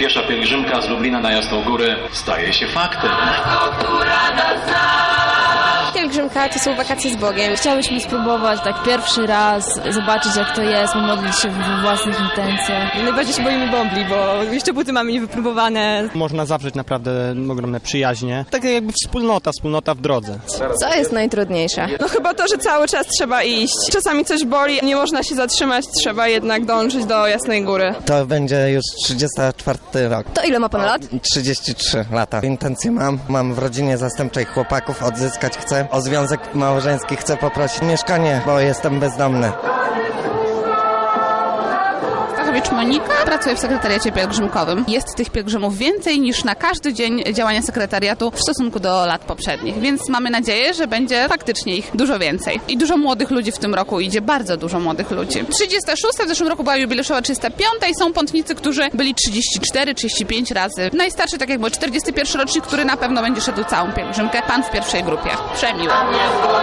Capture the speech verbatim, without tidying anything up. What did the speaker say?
Piesza pielgrzymka z Lublina na Jasną Górę staje się faktem. Pielgrzymka to są wakacje z Bogiem. Chciałyśmy spróbować tak pierwszy raz, zobaczyć jak to jest, modlić się we własnych intencjach. Najbardziej się boimy bobli, bo jeszcze buty mamy niewypróbowane. Można zawrzeć naprawdę ogromne przyjaźnie. Tak jakby wspólnota, wspólnota w drodze. Co jest najtrudniejsze? No chyba to, że cały czas trzeba iść. Czasami coś boli, nie można się zatrzymać, trzeba jednak dążyć do Jasnej Góry. To będzie już trzydziesty czwarty rok. To ile ma pan lat? trzydzieści trzy lata. Intencje mam. Mam w rodzinie zastępczej chłopaków, odzyskać chcę. O związek małżeński chcę poprosić mieszkanie, bo jestem bezdomny. Monika, pracuję w sekretariacie pielgrzymkowym. Jest tych pielgrzymów więcej niż na każdy dzień działania sekretariatu w stosunku do lat poprzednich, więc mamy nadzieję, że będzie faktycznie ich dużo więcej. I dużo młodych ludzi w tym roku idzie, bardzo dużo młodych ludzi. trzydziesta szósta w zeszłym roku była jubileuszowa trzydziesta piąta i są pątnicy, którzy byli trzydzieści cztery trzydzieści pięć razy. Najstarszy, tak jak był czterdziesty pierwszy rocznik, który na pewno będzie szedł całą pielgrzymkę. Pan w pierwszej grupie. Przemiło.